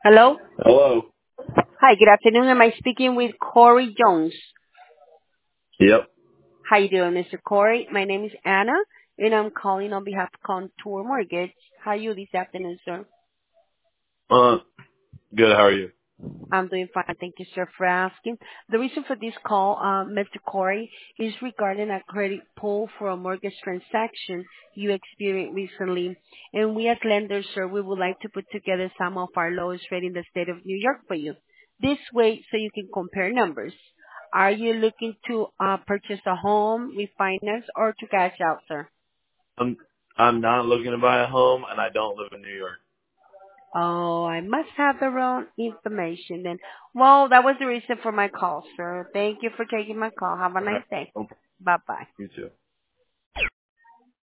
Hello. Hello. Hi, good afternoon. Am I speaking with Corey Jones? Yep. How you doing, Mr. Corey? My name is Anna, and I'm calling on behalf of Contour Mortgage. How are you this afternoon, sir? Uh, good. How are you? I'm doing fine. Thank you, sir, for asking. The reason for this call, Mr. Corey, is regarding a credit pull for a mortgage transaction you experienced recently. And we as lenders, sir, we would like to put together some of our lowest rate in the state of New York for you. This way, so you can compare numbers. Are you looking to purchase a home, refinance, or to cash out, sir? I'm I'm not looking to buy a home, and I don't live in New York. Oh, I must have the wrong information then. Well, that was the reason for my call, sir. Thank you for taking my call. Have a All right. nice day. Okay. Bye-bye. You too.